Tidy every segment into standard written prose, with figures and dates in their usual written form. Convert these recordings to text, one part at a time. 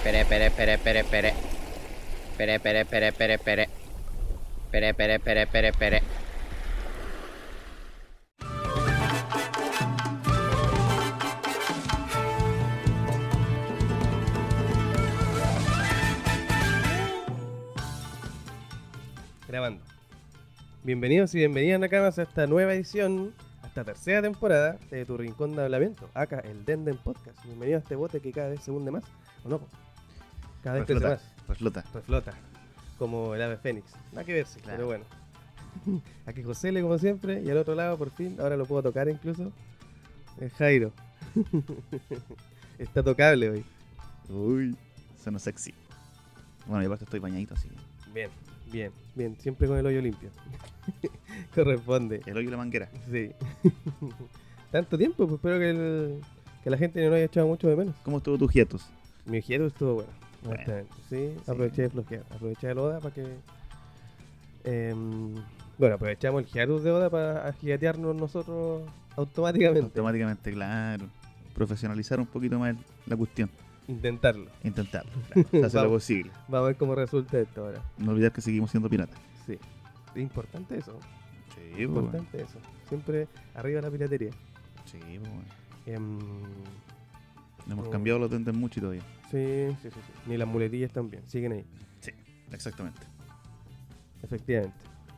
Pere, pere, pere, pere, pere. Pere, pere, pere, pere, pere. Pere, pere, pere, pere, pere. Grabando. Bienvenidos y bienvenidas Nakamas a esta nueva edición, a esta tercera temporada de Tu Rincón de Hablamiento, acá el Denden Podcast. Bienvenido a este bote que cada vez se hunde más, ¿o no? Cada vez crece más. Reflota, como el ave fénix. Nada que verse, Claro. pero bueno. Aquí José Le, como siempre, y al otro lado, por fin, ahora lo puedo tocar incluso, es Jairo. Está tocable hoy. Uy, suena sexy. Bueno, y aparte estoy bañadito, así que Bien, siempre con el hoyo limpio. Corresponde. el hoyo y la manguera. Sí. Tanto tiempo, pues espero que la gente no lo haya echado mucho de menos. ¿Cómo estuvo tu hiatus? Mi hiatus estuvo bueno, Bueno. honestamente. Sí, Sí. aproveché de flojear. Aproveché el Oda para que... bueno, aprovechamos el hiatus de Oda para agiatearnos nosotros automáticamente. Automáticamente, claro. Profesionalizar un poquito más la cuestión. Intentarlo. Intentarlo, claro. Se hace lo Vamos. posible. Vamos a ver cómo resulta esto ahora. No olvidar que seguimos siendo piratas. Sí. Es importante eso. Sí, Importante eso. Siempre arriba la piratería. Sí, pues, bueno. Em, Hemos Oh. cambiado los dentes mucho y todavía. sí. Ni las muletillas también. Siguen ahí. Sí, exactamente. Efectivamente.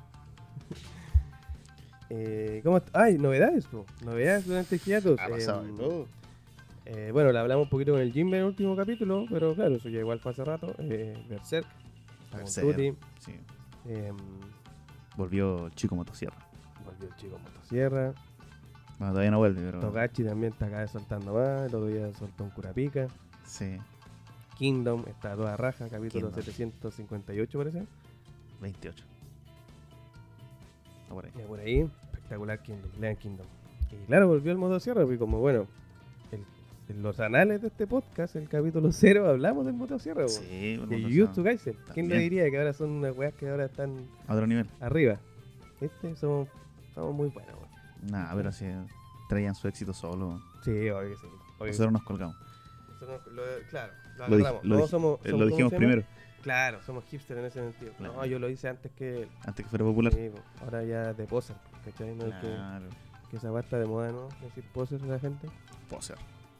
¿Cómo ¡Ay! Novedades, po. Novedades durante el hiatus. Ha pasado de todo. Bueno, le hablamos un poquito con el Jimbe en el último capítulo, pero claro, eso ya igual fue hace rato. Berserk, está con Berserk, Tuti, sí. em, Volvió el chico motosierra. volvió el chico Motosierra, Bueno, todavía no vuelve, pero. Togachi también está acá soltando más, el otro día soltó un Curapica, Sí, Kingdom está a toda raja, capítulo Kingdom. 758 parece, 28. Está por ahí. ya por ahí, espectacular Kingdom, lean Kingdom. Y claro, volvió el Motosierra, y como bueno, en los anales de este podcast, el capítulo 0, hablamos del Motosierra, po. Sí, De Jujutsu Kaisen. ¿Quién lo También. diría que ahora son unas weas que ahora están A otro nivel. arriba? Somos muy buenos, weón. Nada, pero si traían su éxito solo. Sí, obvio que sí. Obvio que Nosotros nos colgamos. sí. Nosotros claro, lo Lo, agarramos. No, somos, lo ¿cómo dijimos se llama? primero, Claro, somos hipster en ese sentido. Claro. No, yo lo hice antes que él. antes que fuera popular. Sí, po. Ahora ya de poser, ¿cachai? No hay Claro, que esa wea está de moda, ¿no? Decir poser a la gente. poser.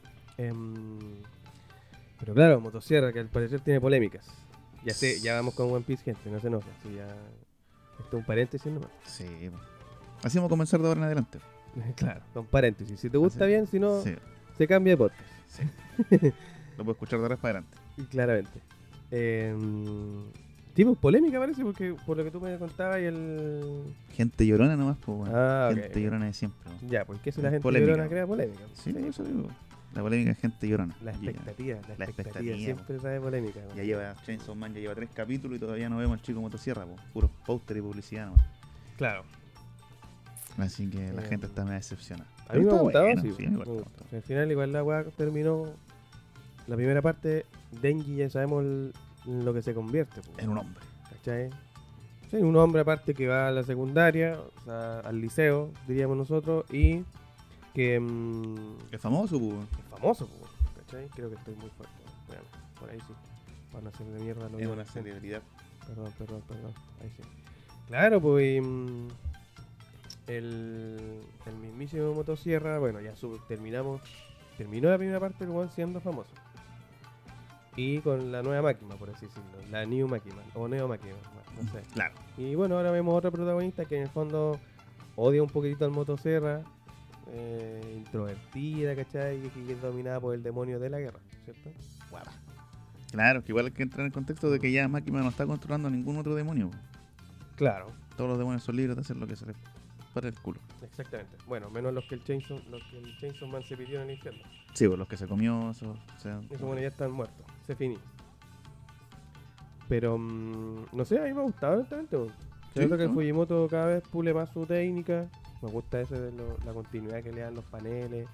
Pero claro, Motosierra, que al parecer tiene polémicas. Ya vamos con One Piece, gente, no se enojen. Sí, ya... Esto es un paréntesis nomás. Sí, po. Así vamos a comenzar de ahora en adelante. Claro, con paréntesis. Si te gusta Así- bien, si no, Sí, se cambia de podcast. sí. Lo puedo escuchar de ahora para adelante. Y claramente. Tipo polémica parece, porque por lo que tú me contabas y el... Gente llorona nomás, pues, bueno. Ah, ok, Gente ok. llorona de siempre. po. Ya, porque si la gente Polémica. llorona crea polémica. Sí, por eso digo. La polémica es gente llorona. La Y expectativa, La expectativa, siempre trae polémica. Ya lleva Chainsaw Man, ya lleva 3 capítulos y todavía no vemos al chico motosierra, po. Puros póster y publicidad nomás. Claro. Así que la Eh, gente está medio decepcionada. A mí me Pero ha está gustado, bueno, sí. sí, me igual gusta. está bueno. Al final igual la weá terminó... La primera parte, Denji ya sabemos lo que se convierte. po, En un hombre. ¿Cachai? Sí, un hombre aparte que va a la secundaria, o sea, al liceo, diríamos nosotros, y que Es famoso, pues. es famoso, po, ¿cachai? Creo que estoy muy fuerte. Veamos, por ahí sí. Para no hacer de mierda lo Es mío. una celebridad. Perdón. Ahí sí. Claro, pues el mismísimo Motosierra, bueno, ya terminó la primera parte del weón siendo famoso. Y con la nueva máquina, por así decirlo, la New Máquina, o Neo Máquina, no sé. Claro. Y bueno, ahora vemos otra protagonista que en el fondo odia un poquitito al Motosierra, introvertida, ¿cachai? Y que es dominada por el demonio de la guerra, ¿cierto? Guapa. Claro, que igual hay que entrar en el contexto de que ya Máquina no está controlando a ningún otro demonio, po. Claro, Todos los demonios son libres de hacer lo que se les para el culo. exactamente. Bueno, menos los que el Chainsaw Man se pidió en el infierno. Sí, pues los que se comió, eso, o sea, Esos bueno ya están muertos, se finí. Pero no sé, a mí me ha gustado honestamente. Siento que ¿no? Fujimoto cada vez pule más su técnica. Me gusta ese de la continuidad que le dan los paneles.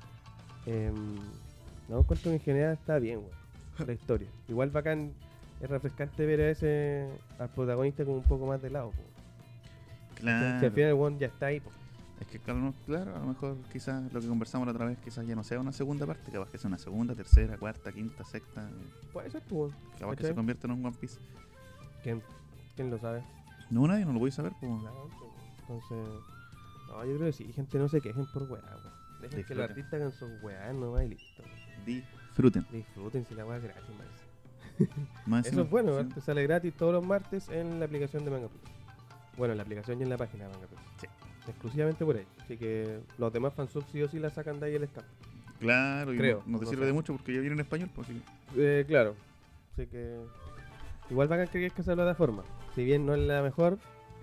No encuentro que en general está bien, weón. La historia. Igual bacán, es refrescante ver al protagonista como un poco más de lado, po. Si al claro. final el weón ya está ahí, po. Es que claro, a lo mejor quizás lo que conversamos la otra vez, quizás ya no sea una segunda parte, capaz que sea una segunda, tercera, cuarta, quinta, sexta, Puede ser, pues. capaz que ¿Cachai? se convierta en un One Piece. ¿Quién lo sabe? No, nadie, no lo voy a saber, pues. Claro, pues, entonces, no, yo creo que sí, gente, no se quejen por weá, weón. Dejen que los Disfruten. artistas hagan sus weá nomás y listo. Disfruten. Disfruten si la weá es gratis, más. Más Eso encima, es bueno, sí. ¿verdad? Te sale gratis todos los martes en la aplicación de Manga Plus. Bueno, en la aplicación y en la página de Manga Plus. Sí. Exclusivamente por ahí. Así que los demás fansubs sí o sí la sacan de ahí el stamp. Claro, y Creo, no te no sirve sé. de mucho porque ya viene en español, pues así que- Claro. Así que. Igual bacán que quieres que esa plataforma. Si bien no es la mejor,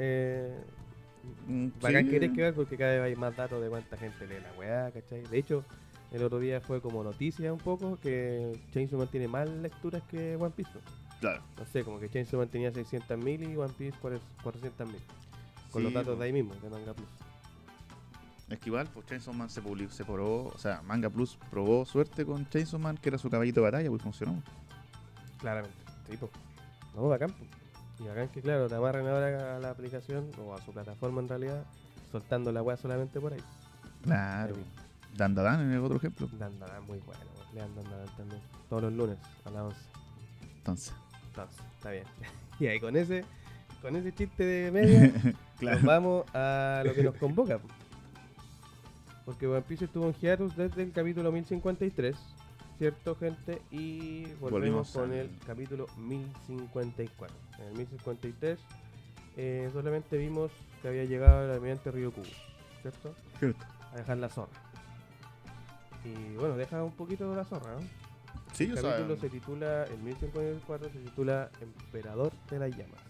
bacán sí, que quieres que ver porque cada vez hay más datos de cuánta gente lee la weá, ¿cachai? De hecho, el otro día fue como noticia un poco que Chainsaw Man tiene más lecturas que One Piece, ¿no? Claro. No sé, como que Chainsaw Man tenía 600.000 y One Piece 400.000. Con los Sí, datos pues. de ahí mismo, de Manga Plus. Es que igual, pues Chainsaw Man se probó, o sea, Manga Plus probó suerte con Chainsaw Man, que era su caballito de batalla, pues funcionó. Claramente. Sí, pues. No, bacán, pues. Y bacán que, claro, te amarren ahora a la aplicación o a su plataforma en realidad, soltando la weá solamente por ahí. Claro. Ahí. Dandadan es otro ejemplo. Dandadan, muy bueno, weón. Lean Dandadan también. Todos los lunes a las 11. Entonces, Entonces, está bien. Y ahí con ese chiste de media, claro. nos vamos a lo que nos convoca. Po. Porque One Piece estuvo en hiatus desde el capítulo 1053, ¿cierto, gente? Y volvemos Volvimos con al- el capítulo 1054. En el 1053 solamente vimos que había llegado el almirante Ryukyu, ¿cierto? A dejar la zorra. Y bueno, deja un poquito la zorra, ¿no? Sí, El o sea, capítulo se titula, el 1054 se titula Emperador de las Llamas.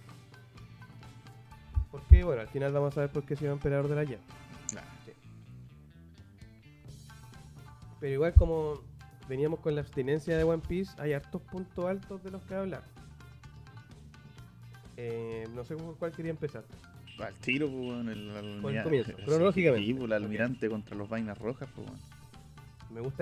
¿Por qué? Bueno, al final vamos a ver por qué se llama Emperador de las Llamas. claro. Sí. Pero igual como veníamos con la abstinencia de One Piece, hay hartos puntos altos de los que hablar. No sé por cuál quería empezar. Al tiro, pues, bueno, Por el comienzo, cronológicamente. Sí, pues, el almirante contra los vainas rojas, pues, bueno. Me gusta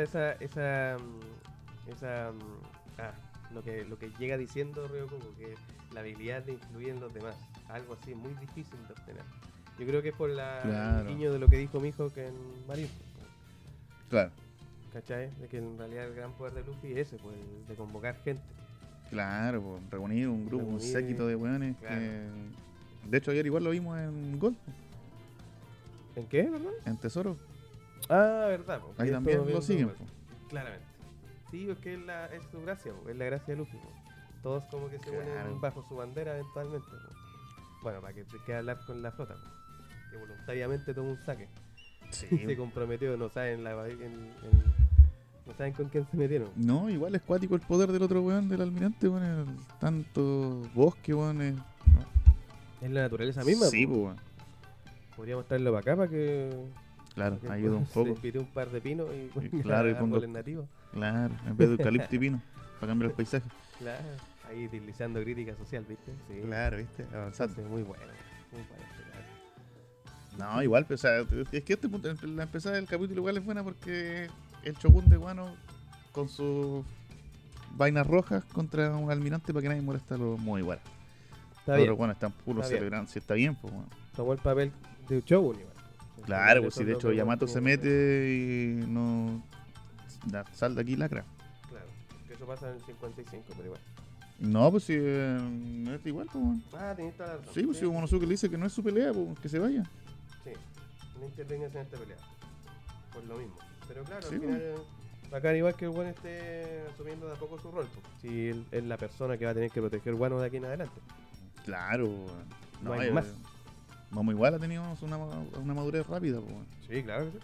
lo que llega diciendo Ryokoko, que la habilidad de influir en los demás, algo así muy difícil de obtener. Yo creo que es por Claro. el guiño de lo que dijo Mijo que en Marineford, Claro, ¿cachai? De que en realidad el gran poder de Luffy es ese, pues, de convocar gente. claro, pues, reunir un grupo, un Reunir, séquito de weones claro. que... De hecho, ayer igual lo vimos en Gold, ¿En qué, perdón? en Tesoro. Ah, verdad. pues, Ahí que también esto lo viendo, siguen, pues, pues. claramente. Sí, es que es su gracia, pues, es la gracia de Luffy. Pues. Todos como que se Claro. unen bajo su bandera eventualmente. Pues. Bueno, para que se quede a hablar con la flota, pues, que voluntariamente tomó un saque. Sí. Se comprometió, no saben no saben con quién se metieron. No, igual es cuático el poder del otro weón, del almirante, weón. Tanto bosque, weón. Es la naturaleza misma. Sí, pues. pues, weón. Podríamos traerlo para acá para que Claro, para que ayuda un se poco. pide un par de pinos y claro, y pongo- árboles nativos. Claro, en vez de eucalipto y pino, para cambiar el paisaje. Claro, ahí utilizando crítica social, ¿viste? Sí. Claro, viste, avanzando. Sí, muy bueno. Muy bueno, claro. No, igual, pero, o sea, es que este punto, la empezada del capítulo igual es buena porque el Shogun de Guano con sus vainas rojas contra un almirante para que nadie molesta a los muy igual. Está Los bien. otros, bueno, están puros Está bien. celebrando, si está bien, pues, bueno. Tomó el papel de Shogun igual. Claro, pues Eso si es de lo hecho que Yamato tiene se que mete y no... Sal de aquí lacra. hacer. Claro, que eso pasa en el 55, pero igual. No, pues si no es igual, pues, bueno. Ah, tenés toda la razón. Sí, pues si Monosuke le dice que no es su pelea, pues que se vaya. Sí, no intervengas en esta pelea. Por lo mismo. Pero claro, Sí, al final, bacán igual que el buen esté asumiendo de a poco su rol. Pues. Si él es la persona que va a tener que proteger Guano de aquí en adelante. Claro, No hay más. Momo igual ha tenido una madurez rápida, pues, bueno. Sí, claro que sí.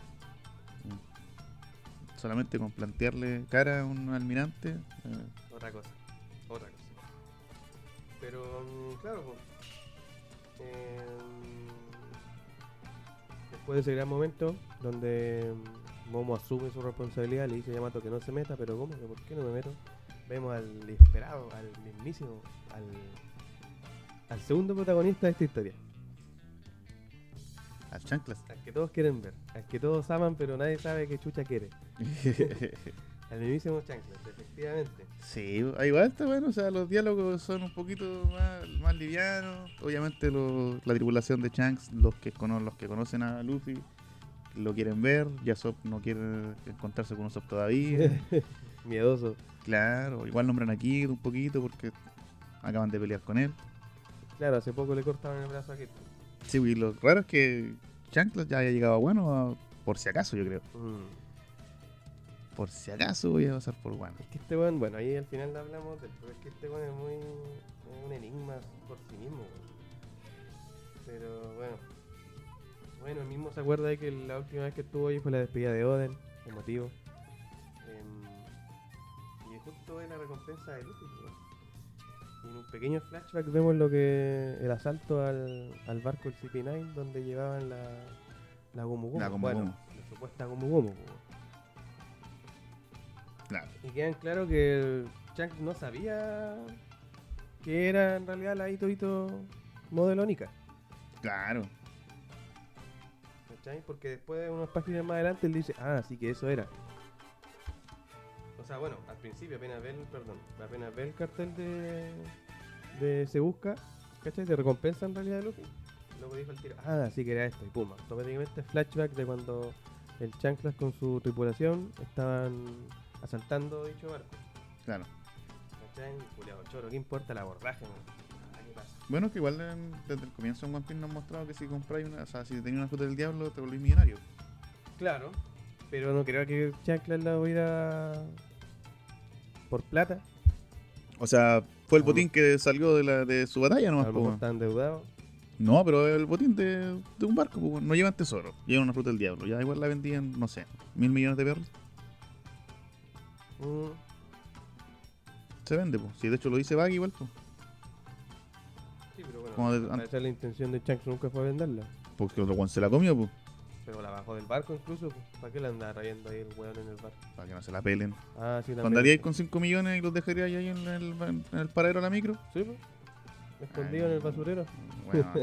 Solamente con plantearle cara a un almirante. Otra cosa. Pero, claro, pues, después de ese gran momento donde Momo asume su responsabilidad, le dice a Yamato que no se meta, pero ¿cómo? ¿Por qué no me meto? Vemos al esperado, al mismísimo, al segundo protagonista de esta historia, Al chanclas. al que todos quieren ver, al que todos aman pero nadie sabe qué chucha quiere, al mismísimo Chanclas, efectivamente. Sí, igual está bueno, o sea, los diálogos son un poquito más livianos. Obviamente la tripulación de Shanks, los que conocen a Luffy, lo quieren ver, Yasop no quiere encontrarse con Usopp todavía. Miedoso. Claro, igual nombran aquí un poquito porque acaban de pelear con él. Claro, hace poco le cortaban el brazo a Kid. Sí, y lo raro es que Chanclas ya haya llegado a Guano, por si acaso, yo creo. Por si acaso voy a pasar por Guano. Es que este weón, bueno, ahí al final hablamos del, pero es que este weón es un enigma por sí mismo, weón. Pero bueno, él mismo se acuerda de que la última vez que estuvo ahí fue la despedida de Oden, emotivo. Y justo es la recompensa de Luffy, weón. Y en un pequeño flashback vemos lo que el asalto al barco del CP9 donde llevaban la Gomu Gomu. La Gomu Bueno, Gomu. la supuesta Gomu Gomu, weón. Claro. Y quedan claro que el Shanks no sabía que era en realidad la Ito Ito modelo Nika, Claro. ¿cachai? Porque después de unas páginas más adelante él dice, sí que eso era. O sea, bueno, al principio apenas ve el cartel de Se Busca, ¿cachai? De recompensa en realidad de Luffy. Luego dijo el tiro, sí que era esto, y pum, automáticamente flashback de cuando el Chanclas con su tripulación estaban asaltando dicho barco. Claro. ¿Cachai? Culeado choro, ¿qué importa el abordaje, man? ¿Qué pasa? Bueno, que igual desde el comienzo en One Piece nos han mostrado que si compráis una, o sea, si tenías una fruta del diablo, te volvís millonario. Claro, pero no creo que Chanclas la hubiera por plata. O sea, fue el Ah, botín que salió de su batalla A nomás, lo po, mejor weón. está endeudado. No, pero el botín de un barco, po, weón. No llevan tesoro, llevan una fruta del diablo. Ya igual la vendían, no sé, 1.000 millones de perros. Mm, Se vende, pues. Si de hecho lo dice Baggy igual, pues. sí, pero bueno, Como al parecer la intención de Shanks nunca fue venderla. Porque otro Juan se la comió, pues. Pero la bajó del barco incluso, pues. ¿Para qué la andaba trayendo ahí el weón en el barco? Para que no se la pelen. Sí, también. ¿Cuando haríais con 5 millones y los dejaríais ahí en el paradero de la micro? Sí, pues. Escondido en el basurero. Bueno,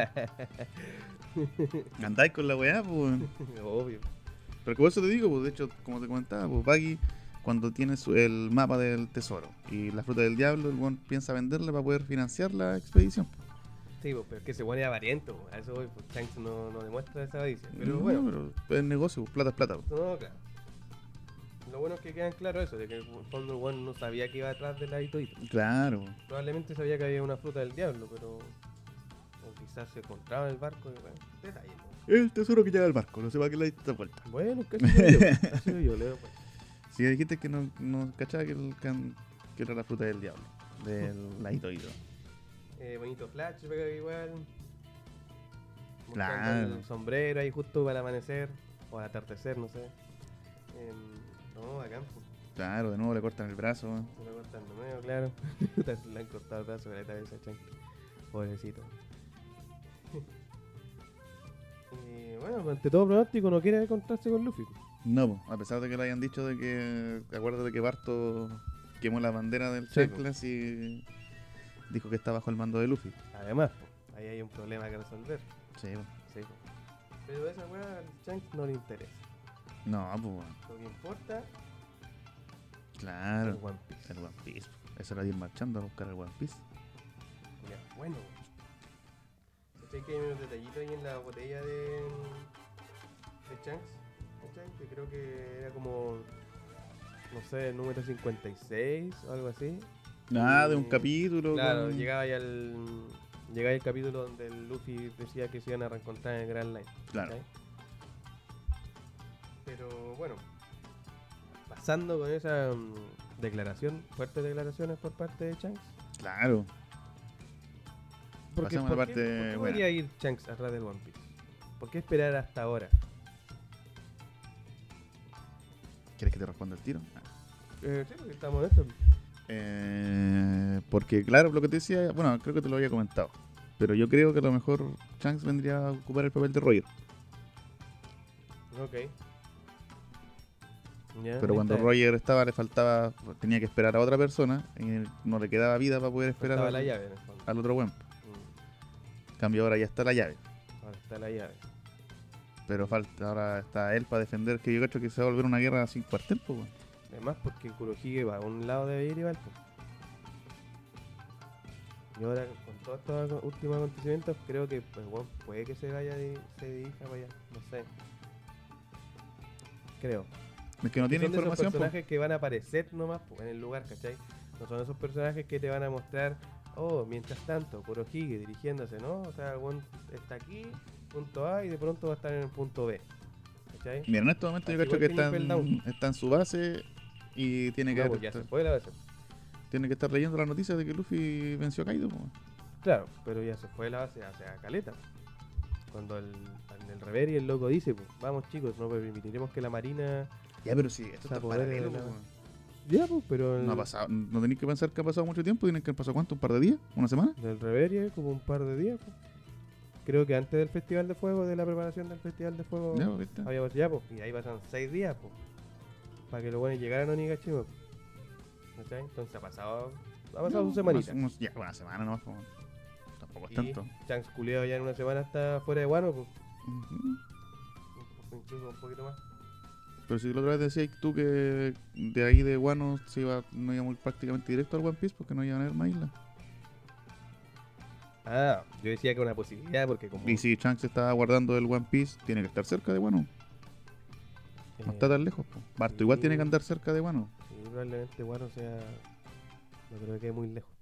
andáis con la weá, pues. Obvio. Pero que por eso te digo, pues, de hecho, como te comentaba, pues Baggy, cuando tiene el mapa del tesoro y la fruta del diablo, el weón piensa venderla para poder financiar la expedición. Sí, pues, pero es que se pone avariento, pues. A eso voy, pues Shanks no demuestra esa avaricia. Pero No, bueno, pero es negocio, pues, plata es plata. Pues. no, claro. Lo bueno es que quedan claro eso, de que en el fondo el weón no sabía que iba detrás del ladito. Claro. Probablemente sabía que había una fruta del diablo, pero. O quizás se encontraba en el barco y bueno, detalle, ¿no? El tesoro que llega al barco, no se va a que la diste vuelta. Bueno, casi yo, casi yo, leo, pues. Si dijiste que no cachaba que era la fruta del diablo, del ladito. Bonito flashback igual. Mostrando Claro. el sombrero ahí justo para el amanecer o al atardecer, no sé. No, acá Claro, de nuevo le cortan el brazo. ¿Eh? se lo cortan de nuevo, claro. Le han cortado el brazo con la cabeza, Chank. Pobrecito. Y bueno, ante todo pronóstico no quiere encontrarse con Luffy. No, po, a pesar de que le hayan dicho de que, acuérdate que Barto quemó la bandera del Sí, Chanclas y dijo que está bajo el mando de Luffy. Además, ahí hay un problema que resolver. Sí, po. Sí, pero esa weá al Shanks no le interesa. No, pues bueno, Lo que importa es claro, el One Piece. el One Piece. Eso era ir marchando a buscar el One Piece. Ya, bueno. ¿Cachai que hay unos detallitos ahí en la botella de Shanks? ¿Cachai? Que creo que era como, no sé, el número 56 o algo así. Nada, de un Y- capítulo. Claro, con- llegaba ahí al capítulo donde el Luffy decía que se iban a reencontrar en el Grand Line. Claro. ¿cachai? Pero bueno, pasando con esa fuertes declaraciones por parte de Shanks. Claro. Porque, Pasemos a la ¿por parte qué buena. podría ir Shanks atrás del One Piece? ¿Por qué esperar hasta ahora? ¿Quieres que te responda el tiro? Sí, porque estamos en esto. Porque claro, lo que te decía, bueno, creo que te lo había comentado. Pero yo creo que a lo mejor Shanks vendría a ocupar el papel de Roger. Ok. Ya, Pero ahí cuando está. Roger estaba, le faltaba, tenía que esperar a otra persona y no le quedaba vida para poder esperar Estaba al, la llave en el fondo. al otro buen. Mm, En cambio ahora ya está la llave. ahora está la llave. Pero falta, ahora está él para defender, que yo creo que se va a volver una guerra sin cuartel, pues, weón. Además, porque Kurohige va a un lado debe ir y va al otro. Y ahora, con todos estos últimos acontecimientos, creo que pues, bueno, puede que se vaya se dirija para allá. No sé. creo. Es que no tiene Son de esos información, po. personajes que van a aparecer nomás po, en el lugar, ¿cachai? No son esos personajes que te van a mostrar, oh, mientras tanto, Kurohige dirigiéndose, ¿no? O sea, el weón está aquí, punto A, y de pronto va a estar en el punto B, ¿cachai? Mira, en este momento yo Así cacho que igual que Impel está en su base y tiene que, No, pues ya se fue la base. tiene que estar leyendo las noticias de que Luffy venció a Kaido, po. Claro, pero ya se fue la base hace caleta. Cuando en el Reverie el loco dice, pues, vamos chicos, no permitiremos que la marina... Ya, pero sí, esto Se está apodera de paralelo, la- po, weón. Ya, pues, pero No ha pasado, no tenéis que pensar que ha pasado mucho tiempo, tienen que haber pasado ¿cuánto? ¿Un par de días? ¿Una semana? del Reverie como un par de días, pues. Creo que antes del Festival de Fuego, de la preparación del Festival de Fuego, Ya, ¿viste? había pasado ya, pues, y ahí pasan 6 días, pues, para que los buenos llegaran a Onigashima. ¿Cachai? Entonces ha pasado su semanita. Ya, una semana nomás, po. Tampoco es Y tanto. Shanks culiao ya en una semana está fuera de Wano, pues, Ujú. incluso un poquito más. Pero si la otra vez decías tú que de ahí de Wano no íbamos prácticamente directo al One Piece porque no iban a haber más islas. Ah, yo decía que una posibilidad porque como... Y si Shanks estaba guardando el One Piece, tiene que estar cerca de Wano. No está tan lejos, po. Barto igual tiene que andar cerca de Wano. Sí, probablemente Wano sea... No creo que quede muy lejos.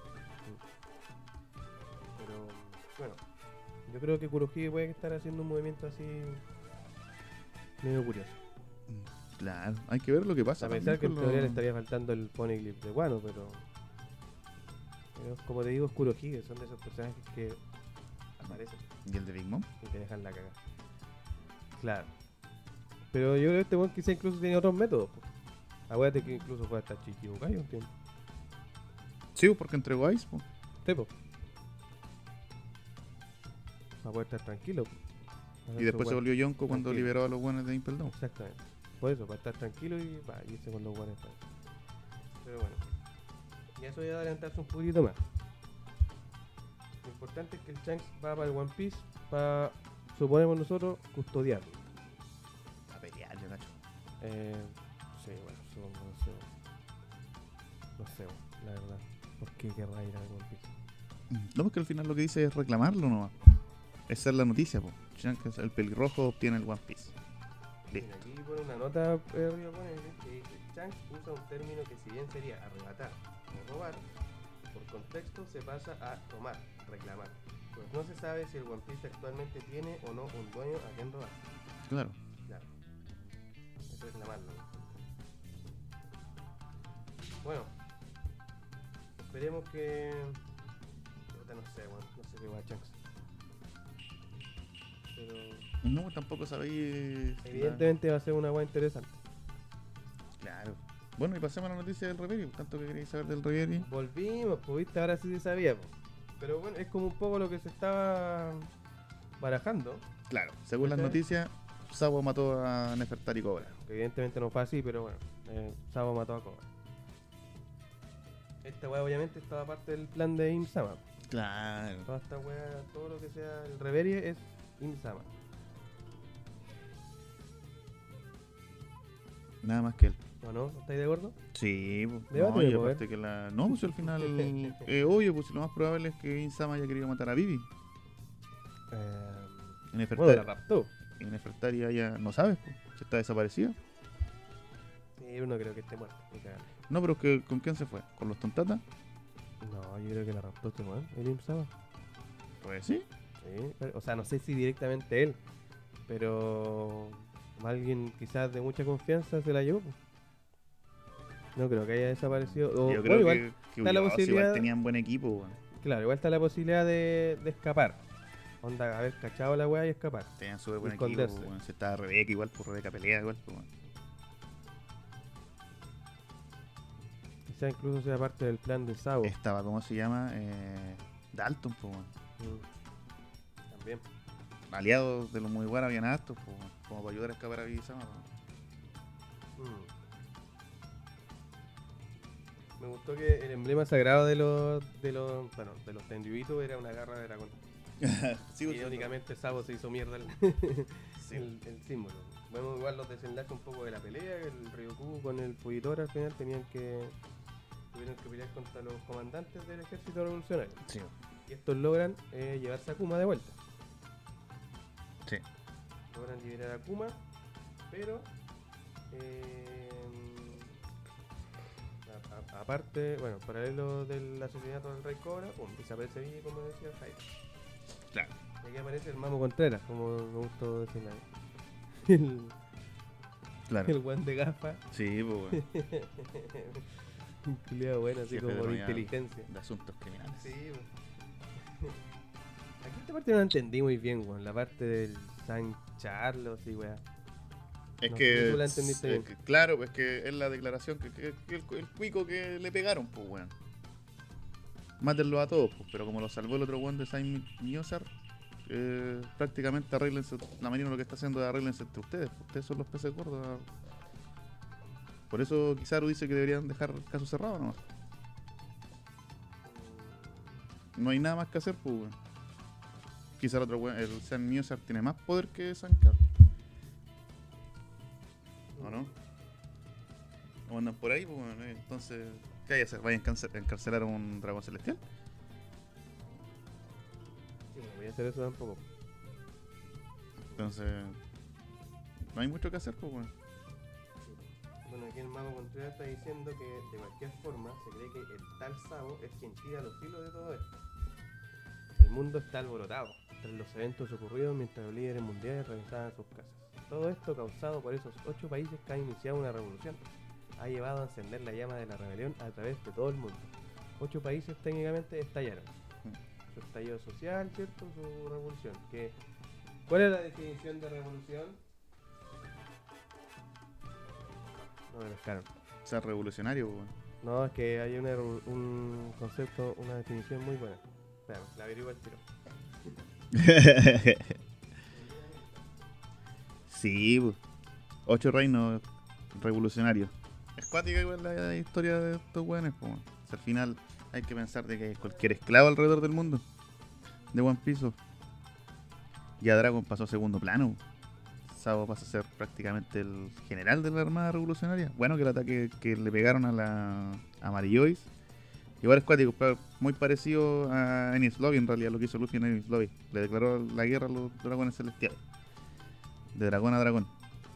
Pero, bueno, yo creo que Kurohige puede estar haciendo un movimiento así... medio curioso. Claro, hay que ver lo que pasa. A pesar que en también teoría le con estaría faltando el poneglyph de Wano, pero como te digo, es Kurohige, son de esos personajes que aparecen ¿Y el de Big Mom? y te dejan la cagada. Claro. Pero yo creo que este weón quizá incluso tiene otros métodos. Po. Acuérdate que incluso fue hasta Chichibukai un tiempo. Sí, porque entregó Ice, po. Sí, po. Para poder estar tranquilo. Po. Hacer Y después su se weá. volvió Yonko cuando Tranquilo. liberó a los buenos de Impel Down. Exactamente. Por eso, para estar tranquilo y irse con los guanes. Pero bueno. Y eso ya adelantarse un poquito más. Lo importante es que el Shanks va para el One Piece para, suponemos nosotros, custodiarlo. A pelear, yo cacho. Sí, bueno, supongo, no sé. No sé, la verdad. ¿Por qué querrá ir al One Piece? No, porque al final lo que dice es reclamarlo nomás. Esa es la noticia, po. Shanks, el pelirrojo, obtiene el One Piece. Mira, Listo. aquí pone una nota Río Ponele, que dice: Shanks usa un término que, si bien sería arrebatar o robar, por contexto se pasa a tomar, reclamar. Pues no se sabe si el One Piece actualmente tiene o no un dueño a quien robar. Claro. Claro. Eso es reclamarlo. Bueno, esperemos que. Puta, no sé, bueno, no sé qué va Shanks. Pero No, tampoco sabéis. evidentemente va a ser una guay interesante. Claro. Bueno, y pasemos a la noticia del Reverie. Tanto que queréis saber del Reverie. Volvimos, pues viste, ahora sí se sabía. Pues. Pero bueno, es como un poco lo que se estaba barajando. Claro. Según las ¿Cachai? noticias, Sabo mató a Nefertari Cobra. Que evidentemente no fue así, pero bueno, Sabo mató a Cobra. Esta weá obviamente estaba parte del plan de Im-sama. Claro. Toda esta weá, todo lo que sea el Reverie es Im-sama. Nada más que él. ¿O no? ¿No estáis de acuerdo? Sí, pues. Debate, No, y pues, aparte que la. No, pues al final. Obvio, pues lo más probable es que Insama haya querido matar a Vivi. Y Bueno, Nefertari, la raptó. y Nefertari ya no sabes, pues. Si está desaparecida. Sí, pero no creo que esté muerto. Ni cagando. No, pero es que ¿con quién se fue? ¿Con los tontatas? No, yo creo que la raptó este weón, el Im-sama. Pues sí. Sí, o sea, no sé si directamente él, pero alguien quizás de mucha confianza se la llevó. Pues. No creo que haya desaparecido. O, Yo bueno, creo igual, que está la Dios, posibilidad- igual tenían buen equipo, weón. claro, igual está la posibilidad de escapar. Onda, haber cachado la weá y escapar. Tenían súper buen equipo, Esconderse. weón. Si estaba Rebeca igual, pues Rebeca pelea igual, pues weón. Quizás incluso sea parte del plan de Sabo. Estaba, ¿cómo se llama? Dalton, pues weón. También. Aliados de los Mugiwara habían hartos, pues weón. Como para ayudar a escapar a Vivi-sama, weón. Me gustó que el emblema sagrado de los Tenryubito era una garra de dragón. Sí, pues, Irónicamente Sabo se hizo mierda sí. el símbolo. Vemos igual los desenlaces un poco de la pelea, el Ryoku con el Fujitora al final tuvieron que pelear contra los comandantes del ejército revolucionario. Sí. Y estos logran llevarse a Kuma de vuelta. Sí. Logran liberar a Kuma, pero Aparte, bueno, paralelo del asesinato del Rey Cobra, pum, desaparece Villa, como decía Jairo. Claro. Y aquí aparece el Mamo Contreras, como me gustó decirle a mí. Claro. El guan de gafa. Sí, pues, weón. Un culiao bueno, así Jefe como de por la unidad inteligencia. de asuntos criminales. Sí, aquí esta parte no la entendí muy bien, weón. La parte del San Carlos y weá. Es No sé que, si tú la entendiste bien. claro, es que es la declaración que el cuico que le pegaron, pues, weón. Mátenlo a todos, pues, pero como lo salvó el otro weón de Saint Mioser, prácticamente arréglense, la marina lo que está haciendo es arréglense entre ustedes, pues, ustedes son los peces gordos. Por eso Kizaru dice que deberían dejar el caso cerrado nomás. No hay nada más que hacer, pues, weón. Quizá el otro weón, el Saint Mioser tiene más poder que Sankar. ¿O no? ¿O andan por ahí? Pues, bueno, entonces, ¿qué hay que hacer? ¿Vayan a encarcelar a un dragón celestial? Sí, no voy a hacer eso tampoco. Entonces, no hay mucho que hacer, pues, bueno. Bueno, aquí el Mamo Contreras está diciendo que de cualquier forma se cree que el tal Sabo es quien tira los hilos de todo esto. El mundo está alborotado tras los eventos ocurridos mientras los líderes mundiales regresaban a sus casas. Todo esto causado por esos 8 países que han iniciado una revolución. Ha llevado a encender la llama de la rebelión a través de todo el mundo. 8 países técnicamente estallaron. Su estallido social, ¿cierto? Su revolución. ¿Cuál es la definición de revolución? No me pescaron. Ser revolucionario, pues, bueno. No, es que hay un concepto, una definición muy buena. Espera, la averiguo al tiro. Sí, pues. 8 reinos revolucionarios. Es cuática igual la historia de estos weones, pues, bueno. O sea, al final hay que pensar de que hay cualquier esclavo alrededor del mundo de One Piece. Ya Dragon pasó a segundo plano. Sabo pasa a ser prácticamente el general de la Armada Revolucionaria. Bueno, que el ataque que le pegaron a Marillois igual es cuático, pero muy parecido a Enies Lobby en realidad, lo que hizo Luffy en Enies Lobby. Le declaró la guerra a los dragones celestiales. De dragón a dragón.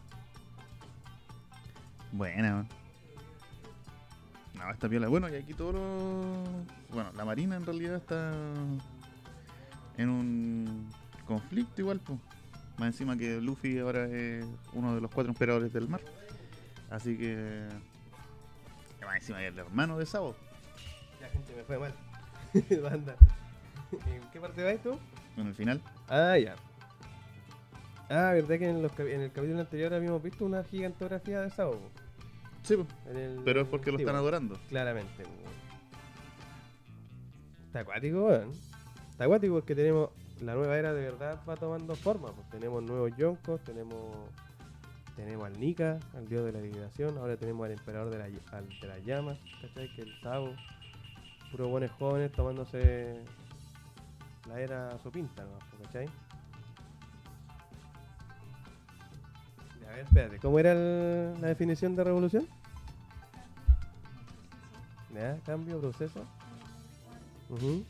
Buena, man. No, está piola. Bueno, y aquí todo lo... Bueno, la marina en realidad está en un conflicto igual, pues. Más encima que Luffy ahora es uno de los 4 emperadores del mar. Así que... Más encima que el hermano de Sabo. La gente me fue mal. Banda. ¿En qué parte vas tú? En el final. Ah, ya. Ah, verdad que en el capítulo anterior habíamos visto una gigantografía de Sao. Sí, pues. Pero es porque lo están adorando. Claramente. Está acuático, weón. Está acuático porque tenemos... La nueva era de verdad va tomando forma. Pues tenemos nuevos yonkos, tenemos al Nika, al dios de la liberación. Ahora tenemos al emperador de las llamas, ¿cachai? Que es el Sabo. Puros buenos jóvenes tomándose la era a su pinta, ¿no? ¿Cachai? A ver, espérate, ¿cómo era la definición de revolución? ¿Ya? Cambio, proceso. Uh-huh.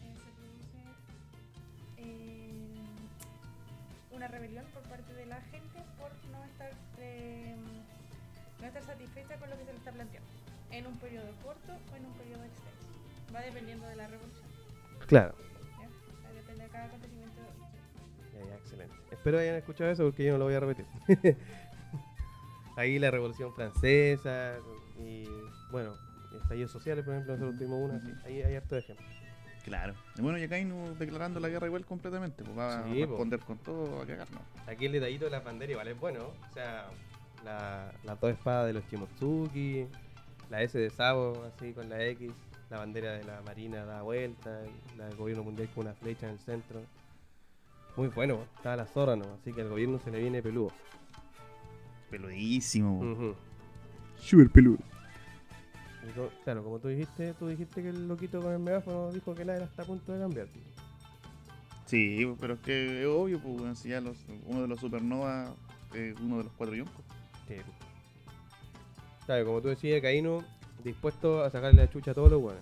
Una rebelión por parte de la gente por no estar satisfecha con lo que se le está planteando en un periodo corto o en un periodo extenso. Va dependiendo de la revolución. Claro. ¿Ya? O sea, depende de cada acontecimiento. Ya, excelente. Espero hayan escuchado eso porque yo no lo voy a repetir. Ahí la Revolución Francesa y, bueno, estallidos sociales, por ejemplo, nosotros tuvimos una así. Ahí hay harto de ejemplo. Claro. Y bueno, y acá declarando la guerra igual completamente. Pues va Sí, a responder con todo a cagarnos. Aquí el detallito de la bandera igual es bueno. O sea, las 2 espadas de los Shimotsuki, la S de Sabo, así con la X, la bandera de la Marina da vuelta, la del gobierno mundial con una flecha en el centro. Muy bueno, estaba la zorra, ¿no? Así que al gobierno se le viene peludo. Peludísimo. Uh-huh. Súper peludo. Claro, como tú dijiste que el loquito con el megáfono dijo que la era está a punto de cambiar. Sí, pero es que es obvio, pues, bueno, si ya uno de los supernova es uno de los 4 yonkos. Sí. Claro, como tú decías, Kaino dispuesto a sacarle la chucha a todos los buenos.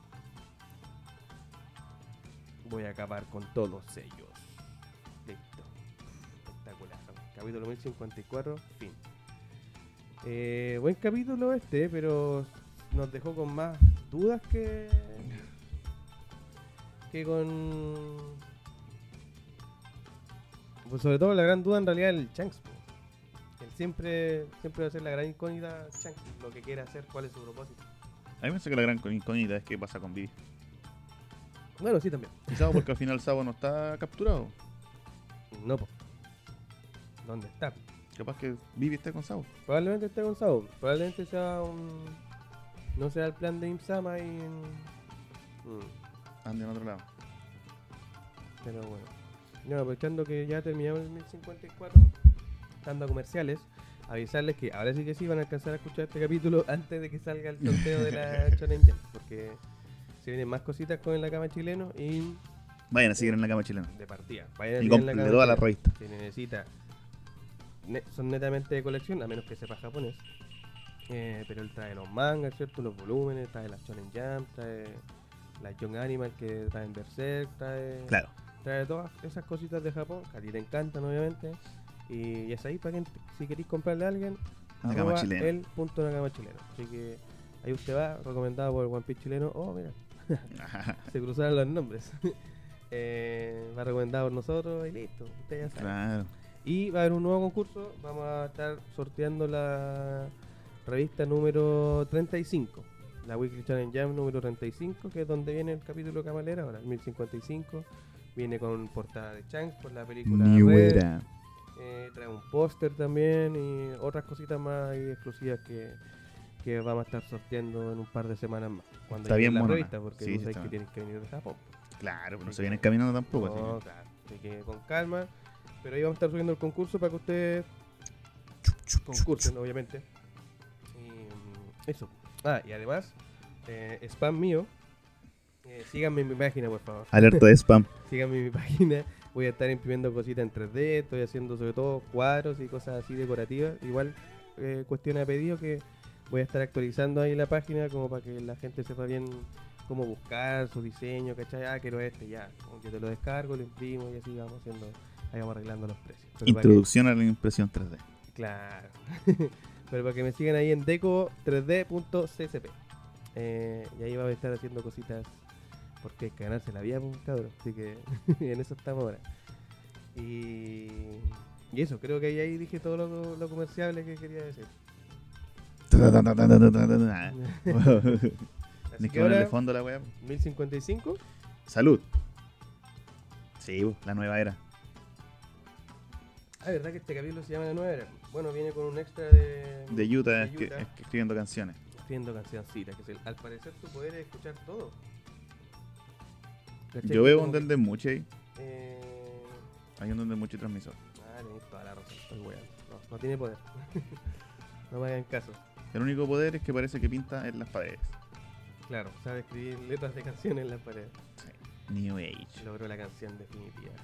Voy a acabar con todos ellos. Listo. Espectacular. Capítulo 1054, fin. Buen capítulo este, pero nos dejó con más dudas que con... Pues sobre todo la gran duda en realidad el Shanks. Po. Él siempre va a ser la gran incógnita Shanks, lo que quiere hacer, cuál es su propósito. A mí me parece que la gran incógnita es qué pasa con Vivi. Bueno, sí también. ¿Y Sabo? Porque al final Sabo no está capturado. No, po. ¿Dónde está? Capaz que Vivi esté con Sabo. Probablemente esté con Sao. Probablemente sea un... No sea el plan de Imsama y en... Ande en otro lado. Pero bueno. No, aprovechando que ya terminamos el 1054, dando a comerciales, avisarles que ahora sí que sí van a alcanzar a escuchar este capítulo antes de que salga el sorteo de la Shonen Jump, porque se vienen más cositas con la cama chileno y Vayan a seguir en la cama chilena. de partida. Vayan a Y seguir en compren la de cama toda la chilena. revista. Se necesita. Son netamente de colección, a menos que sepa japonés. Pero él trae los mangas, ¿cierto? Los volúmenes, trae la Shonen Jump, trae la Young Animal que trae en Berserk, trae todas esas cositas de Japón, que a ti te encantan obviamente. Y es ahí para que si queréis comprarle a alguien, Nakama chileno. el punto Nakama chileno. Así que ahí usted va, recomendado por el One Piece chileno. Oh, mira, se cruzaron los nombres. Va recomendado por nosotros y listo, usted ya sabe. Claro. Y va a haber un nuevo concurso, vamos a estar sorteando la revista número 35, la Weekly Shonen Jump número 35, que es donde viene el capítulo Camalera, ahora el 1055, viene con portada de Shanks por la película New Red, Era. trae un póster también y otras cositas más ahí exclusivas que vamos a estar sorteando en un par de semanas más, cuando Está llegue bien la monona. revista, porque Sí, tú sí, sabes está que bien. tienes que venir de Japón. Claro, pero no Así se que- vienen caminando tampoco. así No, que- claro, así que con calma. Pero ahí vamos a estar subiendo el concurso para que ustedes concursen, obviamente. Y eso. Ah, y además, spam mío. Síganme en mi página, por favor. Alerta de spam. Síganme en mi página. Voy a estar imprimiendo cositas en 3D. Estoy haciendo sobre todo cuadros y cosas así decorativas. Igual cuestiones de pedido que voy a estar actualizando ahí la página como para que la gente sepa bien cómo buscar su diseño, ¿cachai? Ah, quiero este, ya. Yo te lo descargo, lo imprimo y así vamos haciendo, ahí vamos arreglando los precios. Pero para Introducción a la impresión 3D. Claro. Pero para que me sigan ahí en deco3d.csp. Y ahí vamos a estar haciendo cositas porque hay que ganarse la vida, pues, cabrón. Así que en eso estamos ahora. Y eso, creo que ahí dije todo lo comerciable que quería decir. Así Tienes que que ponerle ahora, fondo a la weá. 1055. Salud. Sí, la nueva era. Ah, ¿verdad que este capítulo se llama La Nueva Era? Bueno, viene con un extra de De Utah, de Utah. escribiendo canciones. escribiendo cancioncitas, que al parecer tú puedes escuchar todo. ¿Cachai? Yo veo Como un que, del de mucho ahí. eh, Hay un del mucho transmisor. tenés toda la razón, estoy weando. No tiene poder. No me hagan caso. El único poder es que parece que pinta en las paredes. Claro, sabe escribir letras de canciones en las paredes. New Age. Logró la canción definitiva.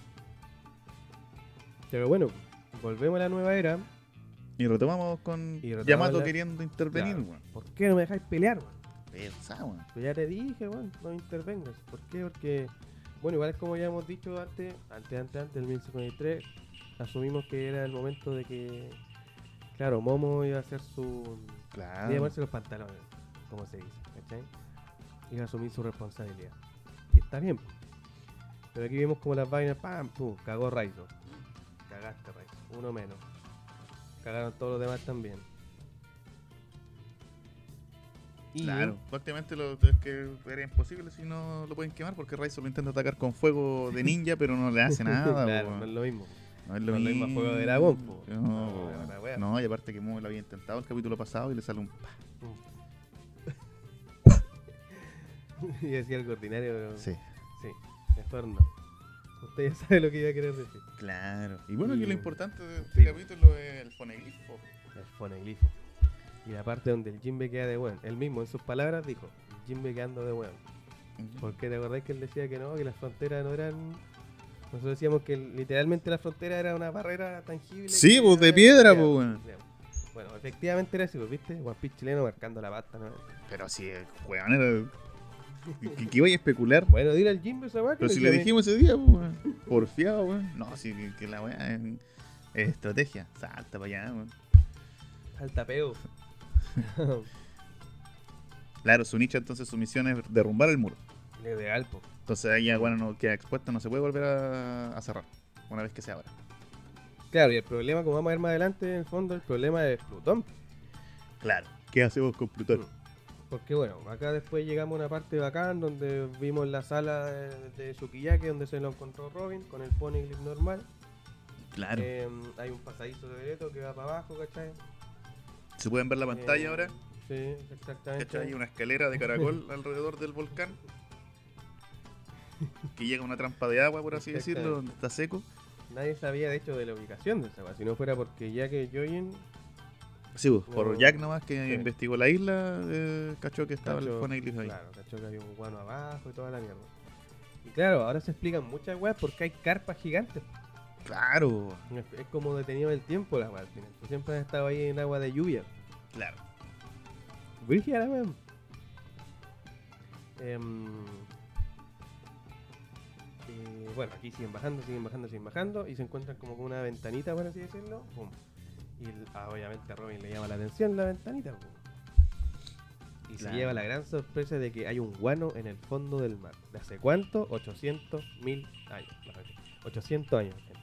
Pero bueno, volvemos a la nueva era. Y retomamos con Y retomamos Yamato la- queriendo intervenir, Claro. weón. ¿Por qué no me dejáis pelear, weón? Pensá, weón. Pues ya te dije, weón, no intervengas. ¿Por qué? Porque, bueno, igual es como ya hemos dicho antes del 1053, asumimos que era el momento de que, claro, Momo iba a hacer su... Claro. Iba a ponerse los pantalones, como se dice, ¿cachai? Iba a asumir su responsabilidad. Y está bien. Pero aquí vemos como las vainas, ¡pam! ¡Pum! Cagó Raizo. Cagaste, Raizo. Uno menos. Cagaron todos los demás también. Y Claro, prácticamente es que era imposible si no lo pueden quemar porque Raizo lo intenta atacar con fuego de ninja, pero no le hace nada. claro, po. no es lo mismo. No es no es lo mismo fuego de dragón, po. No, No, po, es una wea. no, y aparte que Momo lo había intentado el capítulo pasado y le sale un... Y decía algo ordinario, pero Sí, sí, mejor no. Usted ya sabe lo que iba a querer decir. claro. Y bueno, Y- que lo importante de este sí. capítulo es el foneglifo. El foneglifo. Y la parte donde el Jinbe queda de weón. Él mismo, en sus palabras, dijo: el Jinbe quedando de weón. Porque te acordás que él decía que no, que las fronteras no eran. Nosotros decíamos que literalmente la frontera era una barrera tangible. Sí, que pues, de era- piedra, ya, pues, weón. ya. Bueno, efectivamente era así, pues, ¿viste? One Piece chileno marcando la pasta, ¿no? Pero si el weón era... ¿Qué iba a especular? Bueno, dile al Jinbe esa weá que Pero le si le decía, dijimos ese día, pues, weón. Porfiado, weón. No, si que la weá es estrategia. Salta para allá, weón. Falta peo. Claro, su nicho, entonces su misión es derrumbar el muro. Ideal, po. Entonces ahí ya, bueno, no queda expuesto, no se puede volver a cerrar una vez que se abra. Claro, y el problema, como vamos a ver más adelante, en el fondo, el problema es Plutón. Claro. ¿Qué hacemos con Plutón? Porque bueno, acá después llegamos a una parte bacán donde vimos la sala de Sukiyaki donde se lo encontró Robin con el Poneglyph normal. Claro. Hay un pasadizo secreto que va para abajo, ¿cachai? ¿Se pueden ver la pantalla ahora? Sí, exactamente. ¿Cachai? Hay una escalera de caracol alrededor del volcán. Que llega a una trampa de agua, por así decirlo, donde está seco. Nadie sabía de hecho de la ubicación de esa agua, si no fuera porque ya que Jojen Sí, pues, por No. Jack nomás que Sí. investigó la isla, cachó que estaba el cachó, Poneglyph ahí. claro, cachó que había un guano abajo y toda la mierda. Y claro, ahora se explican muchas weas porque hay carpas gigantes. Claro, Es como detenido el tiempo la wea al final. Pues siempre han estado ahí en agua de lluvia. claro. Brígida la wea. Bueno, aquí siguen bajando y se encuentran como con una ventanita, por así decirlo. Pum. Y obviamente a Robin le llama la atención la ventanita. Pum. Y Claro. se lleva la gran sorpresa de que hay un guano en el fondo del mar. ¿De hace cuánto? 800.000 años. No, 800 años, gente.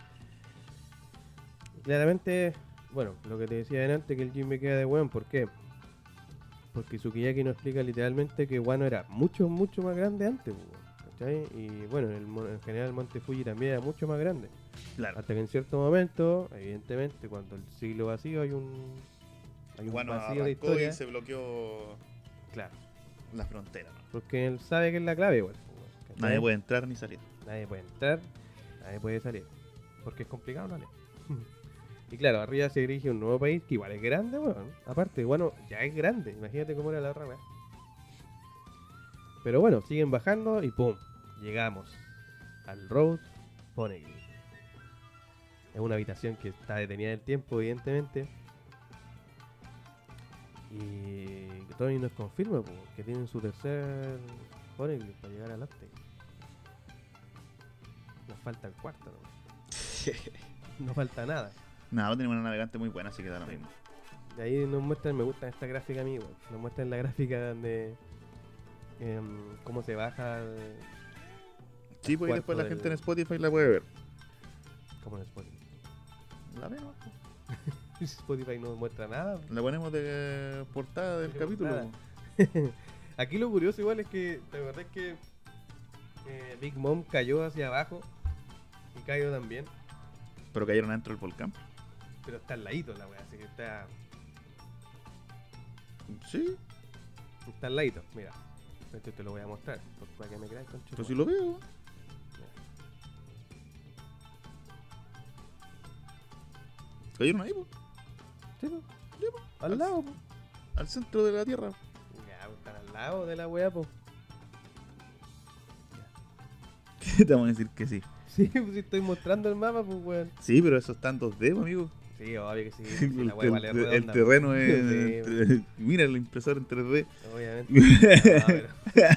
Y claramente, bueno, lo que te decía antes, que el Jim me queda de weón. ¿Por qué? Porque Sukiyaki nos explica literalmente que Wano era mucho, mucho más grande antes, weón, ¿cachai? Y bueno, en general el Monte Fuji también era mucho más grande. Claro. Hasta que en cierto momento, evidentemente, cuando el siglo vacío hay un Bueno, vacío de arrancó historia. y se bloqueó Claro, la frontera, ¿no? porque él sabe que es la clave, igual, pues, weón, ¿cachai? Nadie puede entrar ni salir. Nadie puede entrar, nadie puede salir. Porque es complicado, ¿no? Y claro, arriba se dirige un nuevo país que igual es grande, weón. Aparte, bueno, ya es grande. Imagínate cómo era la otra, weón. Pero bueno, siguen bajando y ¡pum! Llegamos al Road Poneglyph. Es una habitación que está detenida en el tiempo, evidentemente. Y Tony nos confirma po, que tienen su tercer Poneglyph para llegar al Octane. Nos falta el cuarto, ¿no? No falta nada. No, tenemos una navegante muy buena, así que da lo mismo. De ahí nos muestran, me gusta esta gráfica a mí, weón. Nos muestran la gráfica donde cómo se baja Sí, pues y cuarto después la del- gente en Spotify la puede ver. como en Spotify. La vemos. Spotify no muestra nada. La ponemos de portada del De capítulo. portada. Aquí lo curioso igual es que te acordás que Big Mom cayó hacia abajo y cayó también, Pero cayeron adentro del volcán. pero está al ladito la weá, así que está Sí, al ladito, mira. Esto te lo voy a mostrar para que me creas con pero sí lo veo. Cayeron ahí, pues, Sí, po. Sí, po. Al lado, po. al centro de la tierra. Ya, pues, están al lado de la weá, po. ¿Qué te vamos a decir que sí? Sí, pues si estoy mostrando el mapa, pues weón. Sí, pero eso está en 2D, amigo. Sí, obvio que sí. El, Si la weá vale el redonda, terreno po. es. Sí, Mira el impresor en 3D. po, obviamente. No, pero-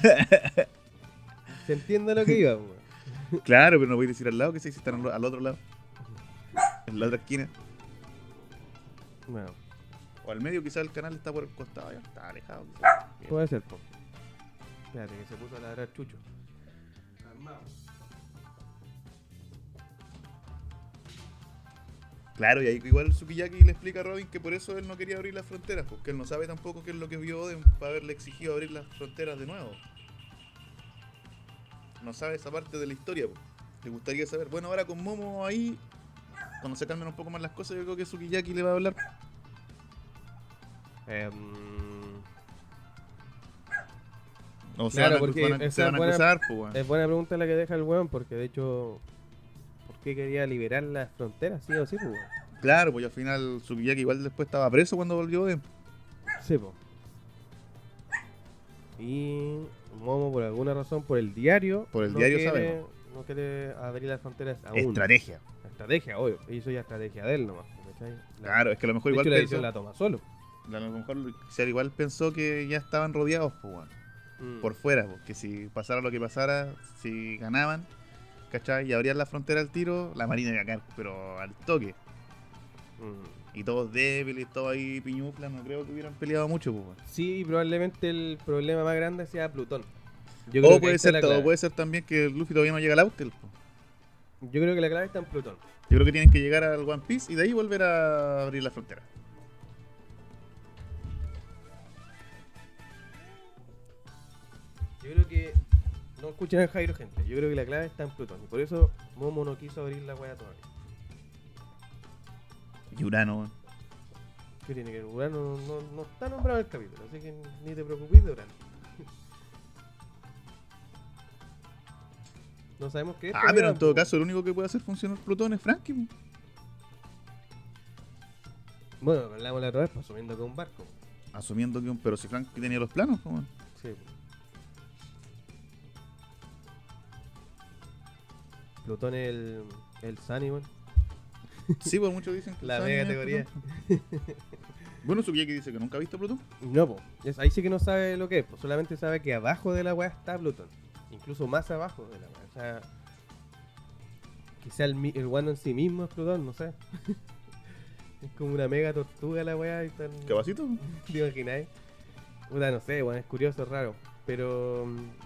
Se entiende lo que iba, po, weón. Claro, pero no voy a decir al lado que sí, si están al otro lado. En la otra esquina. Bueno, O al medio, quizás el canal está por el costado, ya está alejado. quizás. Bien. puede ser, po. Espérate, que se puso a ladrar Chucho. Armado. Claro, y ahí igual Sukiyaki le explica a Robin que por eso él no quería abrir las fronteras, porque él no sabe tampoco qué es lo que vio Oden para haberle exigido abrir las fronteras de nuevo. No sabe esa parte de la historia, po. Le gustaría saber. Bueno, ahora con Momo ahí, cuando se calmen un poco más las cosas, yo creo que Sukiyaki le va a hablar. O Claro, se porque van a, esa se van a buena- cruzar, pues, weón. Es buena pregunta la que deja el weón, porque de hecho, ¿por qué quería liberar las fronteras? Sí o sí, pues, weón. Claro, pues y al final Sukiyaki igual después estaba preso cuando volvió Oden. Sí, po. Y Momo, por alguna razón, por el diario. Por el diario quiere, sabemos. No quiere abrir las fronteras aún. Estrategia. Estrategia, obvio. Hizo ya estrategia de él nomás. ¿cachai? Claro, es que a lo mejor De igual hecho, la pensó, decisión la toma solo. a lo mejor Xer igual pensó que ya estaban rodeados, pues, weón. Por fuera, porque si pasara lo que pasara, si ganaban, ¿cachai? Y abrían la frontera al tiro, la marina iba a caer, pero al toque. Mm. Y todos débiles, todos ahí piñuflas, no creo que hubieran peleado mucho, pues. Weón. Sí, probablemente el problema más grande sea Plutón. Yo creo O que ahí puede está ser, la clave. puede ser también que Luffy todavía no llega al Outel, pues. Yo creo que la clave está en Plutón. Yo creo que tienen que llegar al One Piece y de ahí volver a abrir la frontera. Yo creo que no escuchen a Jairo, gente. Yo creo que la clave está en Plutón. Y por eso Momo no quiso abrir la weá todavía. Y Urano, weón. ¿Qué tiene que ver? Urano no está nombrado en el capítulo, así que ni te preocupes de Urano. No sabemos qué es. Ah, pero en todo caso, el único que puede hacer funcionar Plutón es Frankie, pues. Bueno, hablamos la otra vez, pues, asumiendo que es un barco. Asumiendo que pero si Frankie tenía los planos, pues. Weón. Sí. Plutón es el Sunny, weón. Sí, pues muchos dicen que La Sunny B es categoría. Plutón. Bueno, que dice que nunca ha visto Plutón. No, pues. Ahí sí que no sabe lo que es, pues solamente sabe que abajo de la weá está Plutón. Incluso más abajo de la weá. O sea, quizá el guano en sí mismo es Plutón, no sé. Es como una mega tortuga la weá y tan. ¿Qué vasito? ¿Te imagináis? Puta, no sé, bueno, es curioso, es raro. Pero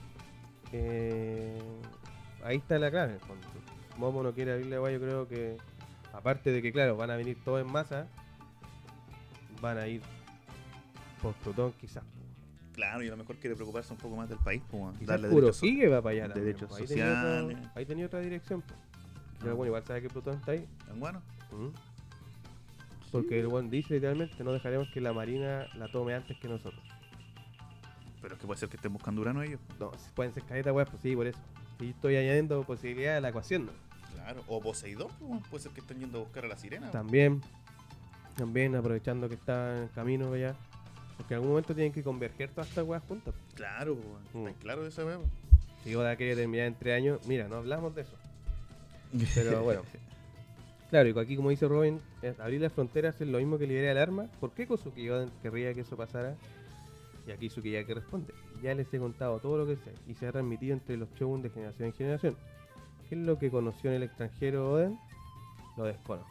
ahí está la clave. Cuando Momo no quiere abrir la weá, yo creo que aparte de que claro, van a venir todos en masa, van a ir por Plutón quizás. Claro, y a lo mejor quiere preocuparse un poco más del país, pues. Weón. Quizás Darle puro derechos, sigue va para allá también, derechos pues. Ahí tenía sociales. ahí tenía otra dirección, pues. Pero Ah. bueno, igual sabe que Plutón está ahí. ¿En guano? Ujú. Porque el buen dice literalmente, no dejaremos que la marina la tome antes que nosotros. Pero es que puede ser que estén buscando Urano ellos. No, si pueden ser caretas, weón, pues sí, por eso. Si estoy añadiendo posibilidades a la ecuación, ¿no? Claro, o Poseidón, pues. Weón. Puede ser que estén yendo a buscar a la sirena. weón. También aprovechando que está en camino allá. Porque en algún momento tienen que converger todas estas weas juntas. Claro, pues. Weón. Mm. Está claro de esa weón. Si Oda quiere terminar en 3 años, mira, no hablamos de eso. Pero bueno. Claro, y aquí como dice Robin, abrir las fronteras es lo mismo que liberar el arma. ¿Por qué Kosuke Oden querría que eso pasara? Y aquí Sukiyaki responde: ya les he contado todo lo que sé y se ha transmitido entre los shogun de generación en generación. ¿Qué es lo que conoció en el extranjero Oden? Lo desconozco.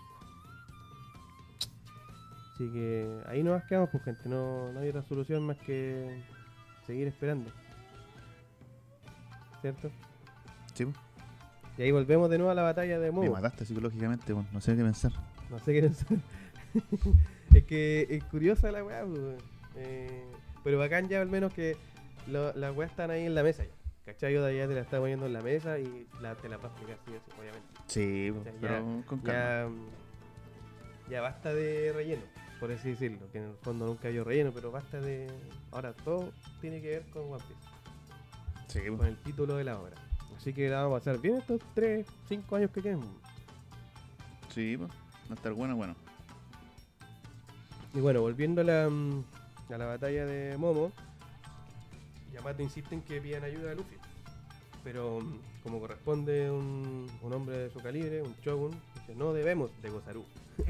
Así que ahí nos quedamos, pues gente, no hay otra solución más que seguir esperando. ¿Cierto? Sí, pues. Y ahí volvemos de nuevo a la batalla de Me Momo. mataste psicológicamente, weón. No sé qué pensar. No sé qué pensar. Es que es curiosa la weá, pues. Pero bacán ya al menos que las weas están ahí en la mesa ya. ¿Cachai? Oda ya te la está poniendo en la mesa y te la va a explicar sí, eso, obviamente. Sí, pues, Ya- pero con calma. Ya basta de relleno, por así decirlo. Que en el fondo nunca había relleno, pero basta de. Ahora todo tiene que ver con One Piece, Sí, pues. con el título de la obra. Así que la vamos a pasar bien estos 3, 5 años que queden. Sí, pues. No estar bueno, bueno. Y bueno, volviendo a la batalla de Momo, Yamato insiste en que pidan ayuda a Luffy. Pero como corresponde un hombre de su calibre, un shogun, dice: no debemos de Gozaru.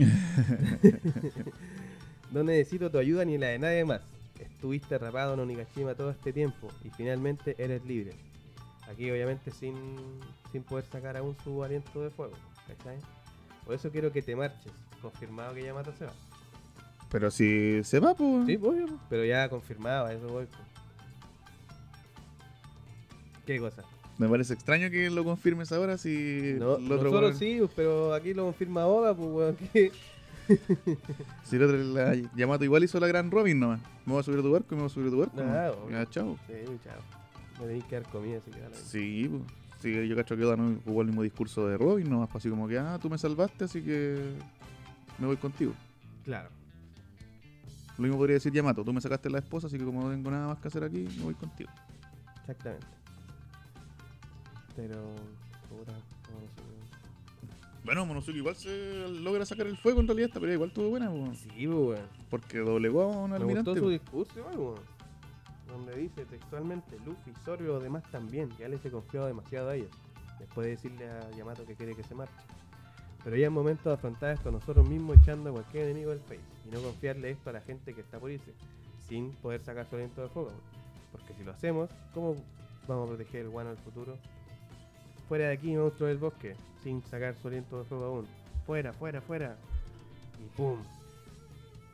No necesito tu ayuda ni la de nadie más. Estuviste atrapado en Onigashima todo este tiempo y finalmente eres libre. Aquí obviamente sin poder sacar aún su aliento de fuego, ¿cachai? Por eso quiero que te marches. Confirmado que Yamato se va. Pero si se va, pues. Sí, obvio, pero ya confirmado, a eso voy. Pues. ¿Qué cosa? Me parece extraño que lo confirmes ahora si No, el otro nosotros weón- sí, pero aquí lo confirma Oda, pues weón, que... Si el otro la Yamato igual hizo la gran Robin nomás. Me voy a subir a tu barco y me voy a subir a tu barco. Ah, ¿no? obvio. Ya, chao. Sí, chao. Me tenéis que dar comida, así que dale. Sí, pues. Sí, yo cacho que Oda no jugó el mismo discurso de Robin nomás, pues, así como que, tú me salvaste, así que me voy contigo. Claro. Lo mismo podría decir Yamato, tú me sacaste la esposa, así que como no tengo nada más que hacer aquí, me voy contigo. Exactamente. Pero... puta, no sé. Bueno, Monosuke igual se logra sacar el fuego en realidad, esta pelea igual estuvo buena, pues, Sí, pues weón. porque doblegó a un Me almirante. gustó su pues. discurso igual, weón. Donde dice textualmente: Luffy, Zoro y los demás también. Ya les he confiado demasiado a ellos. Después de decirle a Yamato que quiere que se marche. Pero ya es momento de afrontar esto nosotros mismos, echando a cualquier enemigo del país. Y no confiarle esto a la gente que está por irse, sin poder sacar su aliento de fuego. Porque si lo hacemos, ¿cómo vamos a proteger el guano del futuro? Fuera de aquí, monstruo del bosque, sin sacar su aliento de fuego aún. Fuera, fuera, fuera. Y ¡pum!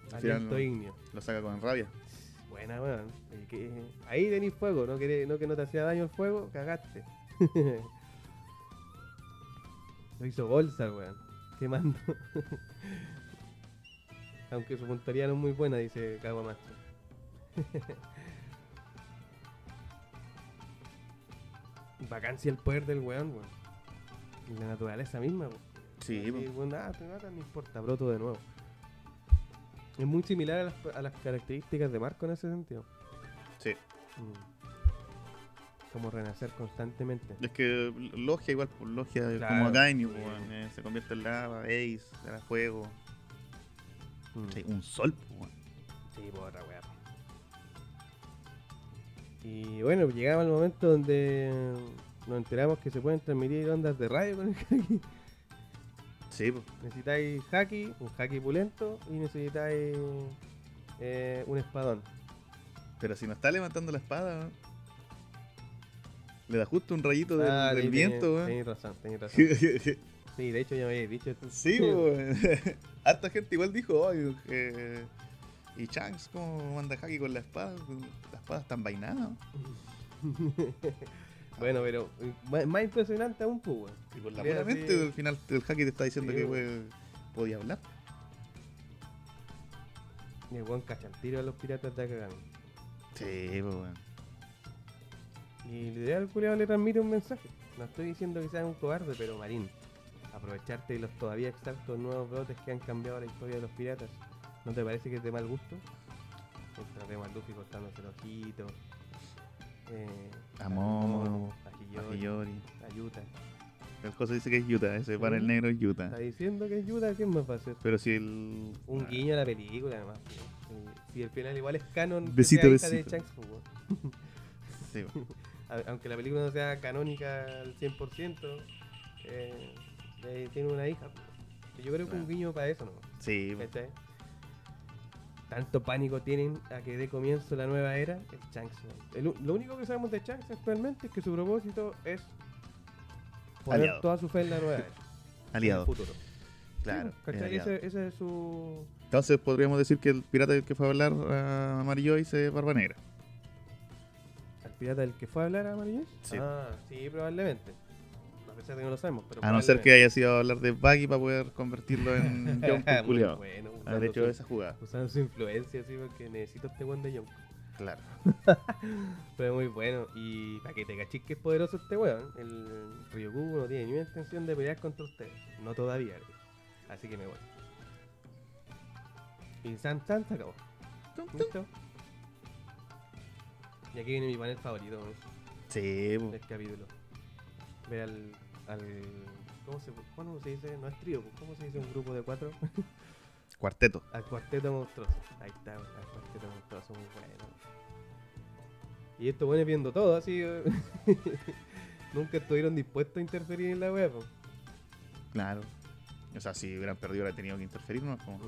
Al final Aliento ignio. lo saca con rabia. Buena, weón. Ahí tenéis fuego, no que no te hacía daño el fuego, cagaste. Lo hizo bolsa, weón. Quemando. Aunque su puntería no es muy buena, dice Cagua Master. Vacancia el poder del weón, weón. Y la naturaleza misma, weón. Sí, Así, po. weón, te matan, no importa, broto de nuevo. Es muy similar a las características de Marco en ese sentido. Sí. Como renacer constantemente. Es que Logia igual, pues Logia Claro, como Gainu, sí. se convierte en lava, Ace, era fuego. Sí, un sol, pues, weón. Sí, por otra weá. Y bueno, llegamos al momento donde nos enteramos que se pueden transmitir ondas de radio con el haki. Sí, pues. Necesitáis haki, un haki pulento y necesitáis un espadón. Pero si no está levantando la espada, weón, le da justo un rayito del sí, viento, weón. tenéis razón, tenéis razón. Sí, de hecho ya me habéis dicho esto. Sí, weón. Harta gente igual dijo, "Ay, y Shanks, ¿cómo manda Haki con la espada? La espada está envainada". Bueno, pero más impresionante aún, pues, weón. Y por la Mira, pura mente, sí. al final el Haki te está diciendo Sí, que weón. podía hablar. Y el weón cacha el tiro a los piratas de Akagami. Sí, pues, weón. Y literal el culiao le transmite un mensaje. No estoy diciendo que seas un cobarde, pero Marín, aprovecharte de los todavía exactos nuevos brotes que han cambiado la historia de los piratas, ¿no te parece que es de mal gusto? El tema Luffy cortándose el ojito, A Momo, a Hiyori, Hiyori. a Yuta. El cosa dice que es Yuta, ese para el negro es Está Yuta. diciendo que es Yuta, ¿quién más va a hacer? Pero si el. Un guiño a la película, además. Si el final igual es canon, que Besito, sea hija de besito. Shanks, pues, weón. Sí, weón. Aunque la película no sea canónica al 100%, tiene una hija. Pues. Yo creo que Claro. un guiño para eso, ¿no? Sí, weón. ¿Cachai? Tanto pánico tienen a que dé comienzo la nueva era, es Shanks. Lo único que sabemos de Shanks actualmente es que su propósito es poner Aliado. toda su fe en la nueva era. Aliado. En el futuro. Claro. Sí, ¿cachai? aliado. Ese es su... Entonces podríamos decir que el pirata del que fue a hablar a Marillo es Barba Negra. ¿Al pirata del que fue a hablar a Amarillo? Sí. Ah, sí, probablemente. A pesar de que no lo sabemos, pero A no ser que haya sido a hablar de Buggy para poder convertirlo en John Muy culiao. bueno, Haber hecho esa jugada. usando su influencia, sí, porque necesito este weón de Young. Claro. Pero muy bueno. Y para que te cachis que es poderoso este weón, el Ryugu no tiene ni una intención de pelear contra ustedes. No todavía. Así que me voy. Y San se acabó. ¿Listo? Y aquí viene mi panel favorito, ¿no? Sí, po. Del capítulo. Ver al ¿cómo se dice? No es trío, pues, ¿cómo se dice un grupo de 4? Cuarteto. Al cuarteto monstruoso. Ahí está, al cuarteto monstruoso, muy bueno. Y estos buenos viendo todo así. Nunca estuvieron dispuestos a interferir en la web. Claro. O sea, si hubieran perdido, hubiera tenido que interferir, ¿no? Como...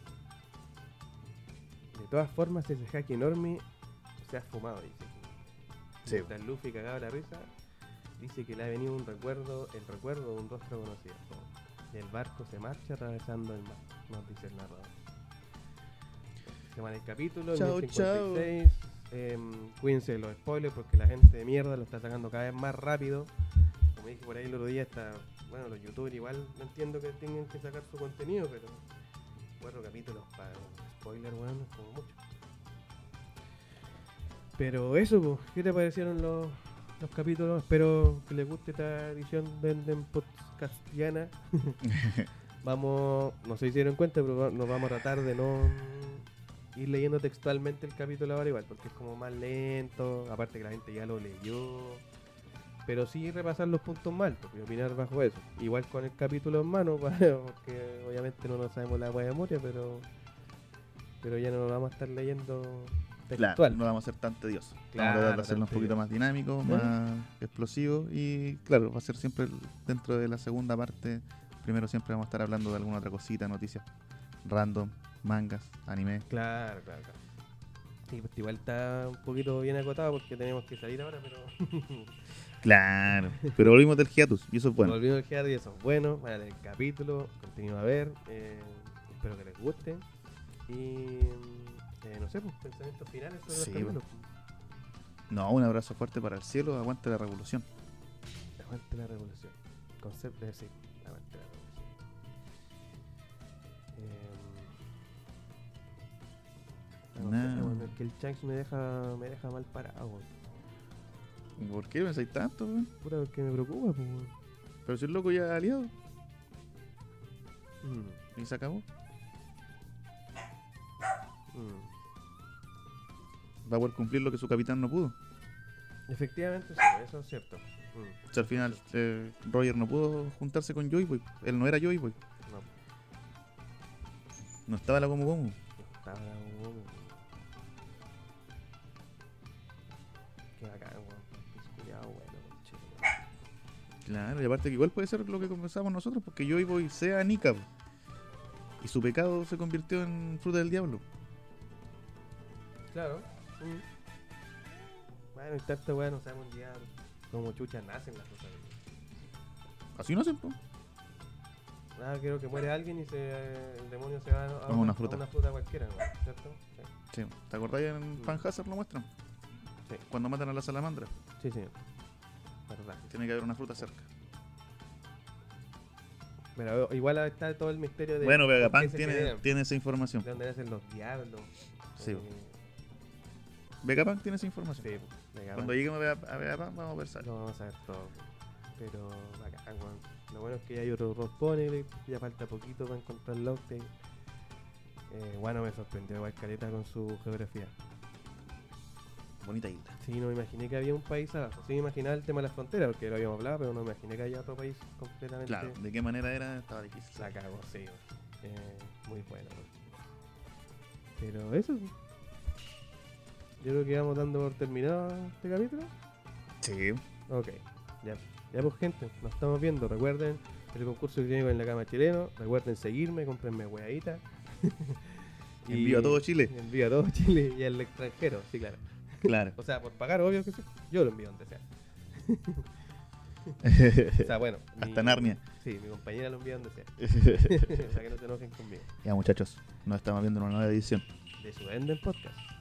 De todas formas, ese hack enorme se ha fumado, dice. Sí. Mientras Luffy cagaba la risa, dice que le ha venido el recuerdo de un rostro conocido. Y el barco se marcha atravesando el mar, nos dice el narrador. Se llama el capítulo, Chao, 1056. Cuídense de los spoilers porque la gente de mierda lo está sacando cada vez más rápido. Como dije por ahí el otro día, bueno, los youtubers igual no entiendo que tengan que sacar su contenido, pero 4 capítulos para spoiler, bueno, es como mucho. Pero eso, pues, ¿qué te parecieron los capítulos? Espero que les guste esta edición de podcastiana. No sé si se dieron cuenta, pero nos vamos a tratar de no ir leyendo textualmente el capítulo ahora igual, porque es como más lento, aparte que la gente ya lo leyó, pero sí repasar los puntos más altos y opinar bajo eso. Igual con el capítulo en mano, porque obviamente no nos sabemos la hueá de memoria, pero ya no nos vamos a estar leyendo textual. Claro, no vamos a ser tan tediosos. Vamos a tratar Claro, de hacerlo un tan poquito más dinámico, más explosivo. Y claro, va a ser siempre dentro de la segunda parte. Primero siempre vamos a estar hablando de alguna otra cosita, noticias random, mangas, anime. Claro. Sí, pues igual está un poquito bien acotado porque tenemos que salir ahora, pero... Claro, pero volvimos del hiatus y eso es bueno. Volvimos al GR y eso es bueno. Van a tener capítulo, contenido a ver. Espero que les guste. Y no sé, pues pensamientos finales sobre Sí, los carmelos. No, un abrazo fuerte para el cielo, aguante la revolución. Aguante la revolución. Concepto de sí, aguante la revolución. No sé, Nah. weón, es que el Shanks me deja mal parado, weón. ¿Por qué pensáis tanto, weón? Puta, porque me preocupa, pues, weón. Pero si el loco ya aliado Mm, y se acabó, mm. va a poder cumplir lo que su capitán no pudo. Efectivamente, sí, eso es cierto. Mm, O sea, al final Roger no pudo juntarse con Joy Boy. Él no era Joy Boy. no, No estaba la como. no estaba weón. Qué bacán, weón. Qué culiao, bueno, chido, weón. Claro, y aparte que igual puede ser lo que conversamos nosotros, porque Joy Boy sea Nika, po. Y su pecado se convirtió en fruta del diablo. Claro. Mm. Bueno, y tanta weá no sabemos un día cómo chuchas nacen las cosas. Así no hacen, po. Nada, creo que muere alguien y el demonio se va a una fruta. a una fruta cualquiera, ¿no? ¿Cierto? Sí, Sí, ¿te acordás? En Fan Hazard lo muestran. Sí. Cuando matan a la salamandra, sí, señor. Verdad. tiene que haber una fruta cerca. Pero igual está todo el misterio de. Bueno, por qué Vegapunk se tiene, generan, tiene esa información. de dónde nacen los diablos. Sí. Eh, Vegapunk tiene esa información. sí, Vegapunk. Cuando lleguemos a Vegapunk vamos a ver. Lo vamos a ver todo. Pero bacán, weón. Lo bueno es que ya hay otro Rock Poneglyph, ya falta poquito para encontrar el Octane. Bueno, me sorprendió igual caleta con su geografía. Bonita isla. Sí, no me imaginé que había un país abajo. Sí, me imaginaba el tema de las fronteras, porque lo habíamos hablado, pero no me imaginé que había otro país completamente. Claro, de qué manera era, estaba difícil. La cago, sí, weón. Muy bueno, weón. Pero eso. Yo creo que vamos dando por terminado este capítulo. Sí. Ok, ya. Ya pues gente, nos estamos viendo. Recuerden el concurso que tengo en la cama chileno. Recuerden seguirme, cómprenme hueadita. Envío a todo Chile. Envío a todo Chile y al extranjero, sí, claro. Claro. O sea, por pagar, obvio que sí. Yo lo envío donde sea. O sea, bueno. Hasta Narnia. Sí, mi compañera lo envía donde sea. Para que no se enojen conmigo. Ya muchachos, nos estamos viendo en una nueva edición. De su Enden Podcast.